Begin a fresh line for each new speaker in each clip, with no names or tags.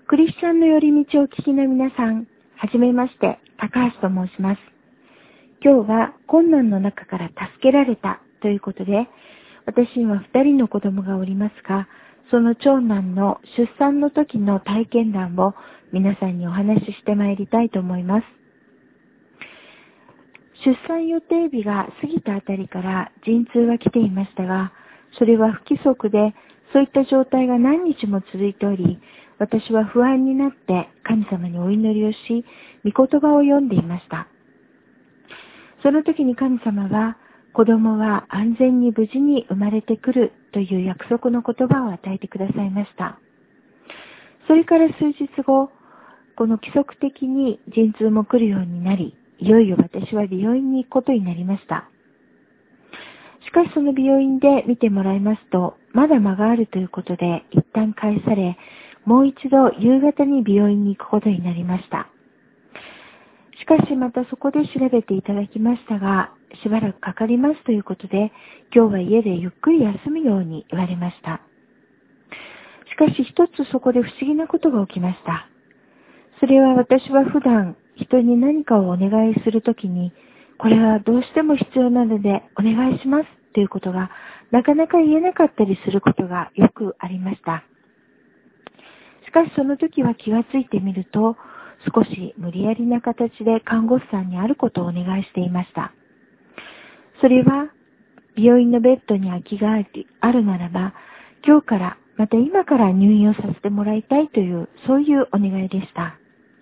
クリスチャンの寄り道をお聞きの皆さん、はじめまして、高橋と申します。今日は困難の中から助けられたということで、私には2人の子供がおりますが、その長男の出産の時の体験談を皆さんにお話ししてまいりたいと思います。出産予定日が過ぎたあたりから陣痛は来ていましたが、それは不規則で、そういった状態が何日も続いており、私は不安になって神様にお祈りをし、御言葉を読んでいました。その時に神様は、子供は安全に無事に生まれてくるという約束の言葉を与えてくださいました。それから数日後、この規則的に陣痛も来るようになり、いよいよ私は病院に行くことになりました。しかしその病院で見てもらいますと、まだ間があるということで一旦返され、もう一度夕方に病院に行くことになりました。しかしまたそこで調べていただきましたが、しばらくかかりますということで、今日は家でゆっくり休むように言われました。しかし一つそこで不思議なことが起きました。それは私は普段人に何かをお願いするときに、これはどうしても必要なのでお願いしますということがなかなか言えなかったりすることがよくありました。しかしその時は気がついてみると、少し無理やりな形で看護師さんにあることをお願いしていました。それは病院のベッドに空きがあるならば、今日からまた今から入院をさせてもらいたいというそういうお願いでした。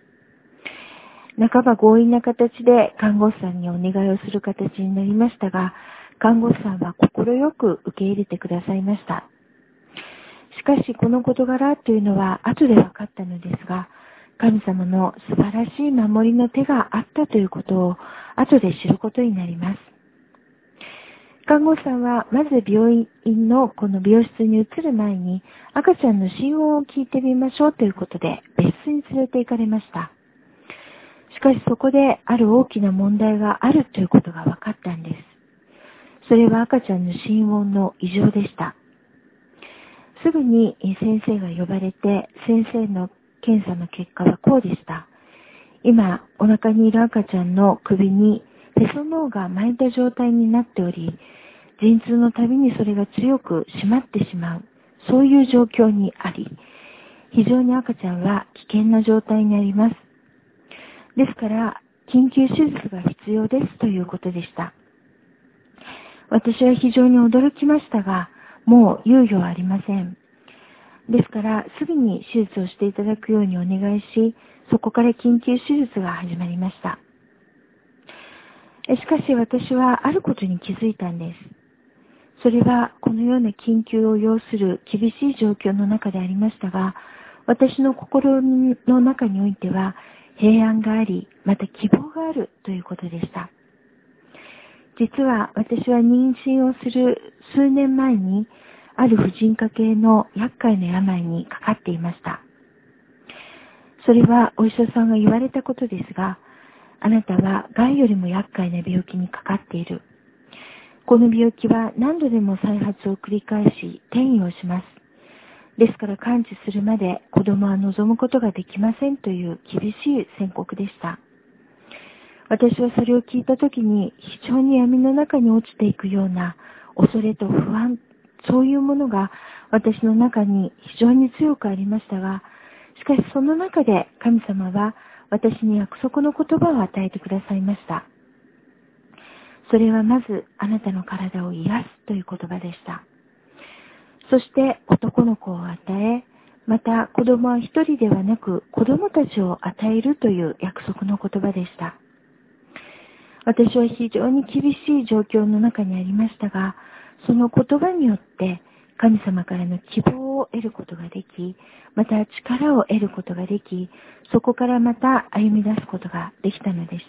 半ば強引な形で看護師さんにお願いをする形になりましたが、看護師さんは快く受け入れてくださいました。しかしこの事柄というのは後で分かったのですが、神様の素晴らしい守りの手があったということを後で知ることになります。看護師さんはまず病院のこの病室に移る前に赤ちゃんの心音を聞いてみましょうということで別室に連れて行かれました。しかしそこである大きな問題があるということが分かったんです。それは赤ちゃんの心音の異常でした。すぐに先生が呼ばれて、先生の検査の結果はこうでした。今、お腹にいる赤ちゃんの首にへその緒が巻いた状態になっており、陣痛のたびにそれが強く締まってしまう、そういう状況にあり、非常に赤ちゃんは危険な状態にあります。ですから、緊急手術が必要ですということでした。私は非常に驚きましたが、もう猶予はありません。ですから、すぐに手術をしていただくようにお願いし、そこから緊急手術が始まりました。しかし私はあることに気づいたんです。それはこのような緊急を要する厳しい状況の中でありましたが、私の心の中においては平安があり、また希望があるということでした。実は私は妊娠をする数年前にある婦人科系の厄介な病にかかっていました。それはお医者さんが言われたことですが、あなたは癌よりも厄介な病気にかかっている。この病気は何度でも再発を繰り返し転移をします。ですから完治するまで子供は望むことができませんという厳しい宣告でした。私はそれを聞いたときに非常に闇の中に落ちていくような恐れと不安、そういうものが私の中に非常に強くありましたが、しかしその中で神様は私に約束の言葉を与えてくださいました。それはまずあなたの体を癒すという言葉でした。そして男の子を与え、また子供は一人ではなく子供たちを与えるという約束の言葉でした。私は非常に厳しい状況の中にありましたが、その言葉によって神様からの希望を得ることができ、また力を得ることができ、そこからまた歩み出すことができたのでした。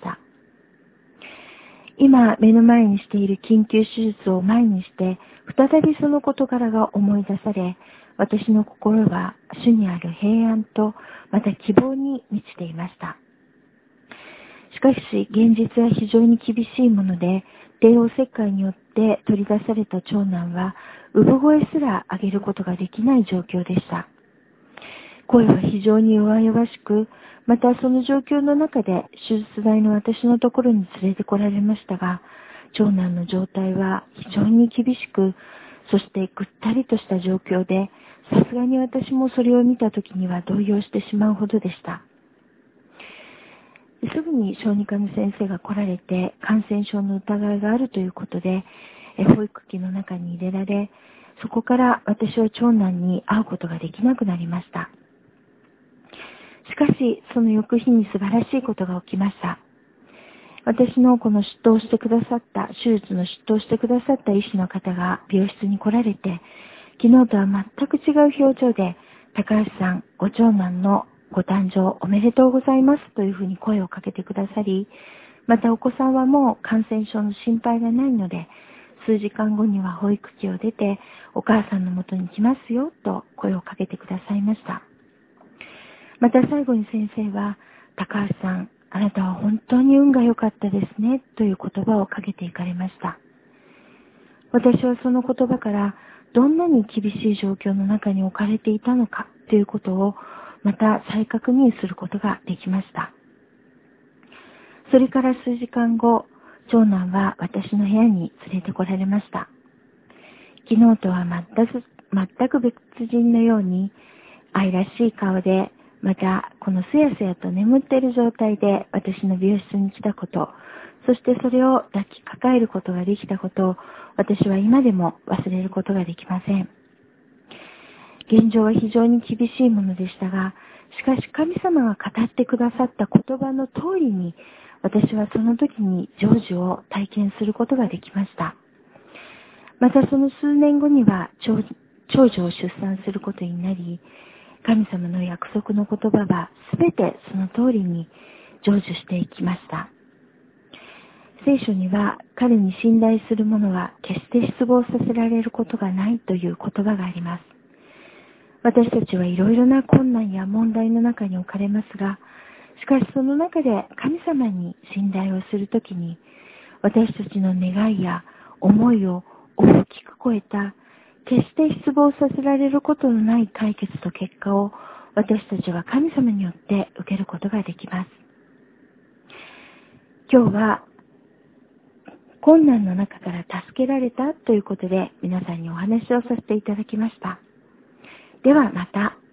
今目の前にしている緊急手術を前にして、再びその事柄が思い出され、私の心は主にある平安とまた希望に満ちていました。しかし現実は非常に厳しいもので、帝王切開によって取り出された長男は産声すら上げることができない状況でした。 声は非常に弱々しく、またその状況の中で手術台の私のところに連れてこられましたが、長男の状態は非常に厳しく、そしてぐったりとした状況で、さすがに私もそれを見たときには動揺してしまうほどでした。すぐに小児科の先生が来られて、感染症の疑いがあるということで、保育器の中に入れられ、そこから私は長男に会うことができなくなりました。しかし、その翌日に素晴らしいことが起きました。私のこの手術の出頭してくださった医師の方が病室に来られて、昨日とは全く違う表情で、高橋さん、ご長男のご誕生おめでとうございますというふうに声をかけてくださり、またお子さんはもう感染症の心配がないので、数時間後には保育器を出て、お母さんの元に来ますよと声をかけてくださいました。また最後に先生は、高橋さん、あなたは本当に運が良かったですねという言葉をかけていかれました。私はその言葉からどんなに厳しい状況の中に置かれていたのかということをまた再確認することができました。それから数時間後、長男は私の部屋に連れてこられました。昨日とは全く別人のように愛らしい顔で、またこのすやすやと眠っている状態で私の病室に来たこと、そしてそれを抱きかかえることができたことを私は今でも忘れることができません。現状は非常に厳しいものでしたが、しかし神様が語ってくださった言葉の通りに、私はその時に成就を体験することができました。またその数年後には長女を出産することになり、神様の約束の言葉はすべてその通りに成就していきました。聖書には彼に信頼する者は決して失望させられることがないという言葉があります。私たちはいろいろな困難や問題の中に置かれますが、しかしその中で神様に信頼をするときに、私たちの願いや思いを大きく超えた、決して失望させられることのない解決と結果を私たちは神様によって受けることができます。今日は困難の中から助けられたということで皆さんにお話をさせていただきました。ではまた。